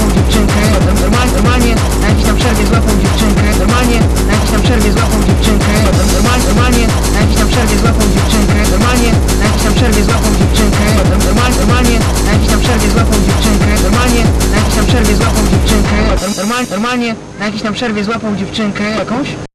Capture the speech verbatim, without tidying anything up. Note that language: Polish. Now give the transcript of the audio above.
złapał dziewczynkę. Normalnie, normalnie na jakiejś tam przerwie złapał dziewczynkę. Normalnie na jakiejś tam przerwie złapał dziewczynkę. Normalnie, normalnie na jakiejś tam przerwie złapał dziewczynkę. Normalnie na jakiejś tam przerwie złapał dziewczynkę. Normalnie, normalnie na jakiejś tam przerwie złapał dziewczynkę. Normalnie na jakiejś tam przerwie złapał dziewczynkę. Normalnie, normalnie na jakiejś tam przerwie złapał dziewczynkę jakąś.